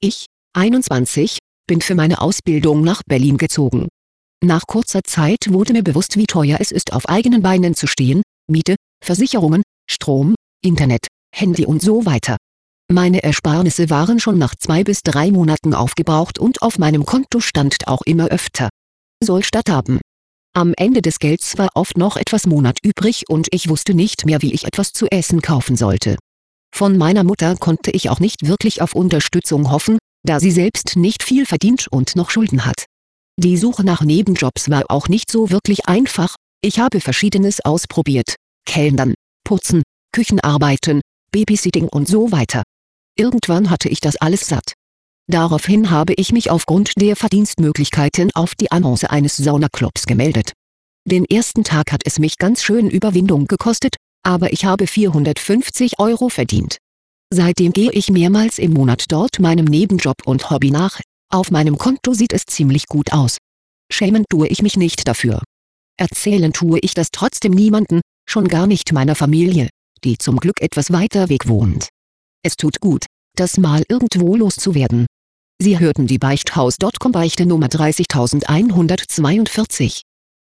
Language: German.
Ich, 21, bin für meine Ausbildung nach Berlin gezogen. Nach kurzer Zeit wurde mir bewusst, wie teuer es ist, auf eigenen Beinen zu stehen: Miete, Versicherungen, Strom, Internet, Handy und so weiter. Meine Ersparnisse waren schon nach 2 bis 3 Monaten aufgebraucht und auf meinem Konto stand auch immer öfter: soll statthaben. Am Ende des Gelds war oft noch etwas Monat übrig und ich wusste nicht mehr, wie ich etwas zu essen kaufen sollte. Von meiner Mutter konnte ich auch nicht wirklich auf Unterstützung hoffen, da sie selbst nicht viel verdient und noch Schulden hat. Die Suche nach Nebenjobs war auch nicht so wirklich einfach. Ich habe Verschiedenes ausprobiert: Kellnern, Putzen, Küchenarbeiten, Babysitting und so weiter. Irgendwann hatte ich das alles satt. Daraufhin habe ich mich aufgrund der Verdienstmöglichkeiten auf die Annonce eines Saunaclubs gemeldet. Den ersten Tag hat es mich ganz schön Überwindung gekostet, aber ich habe 450 € verdient. Seitdem gehe ich mehrmals im Monat dort meinem Nebenjob und Hobby nach. Auf meinem Konto sieht es ziemlich gut aus. Schämen tue ich mich nicht dafür. Erzählen tue ich das trotzdem niemanden, schon gar nicht meiner Familie, die zum Glück etwas weiter weg wohnt. Es tut gut, das mal irgendwo loszuwerden. Sie hörten die Beichthaus.com Beichte Nummer 30142.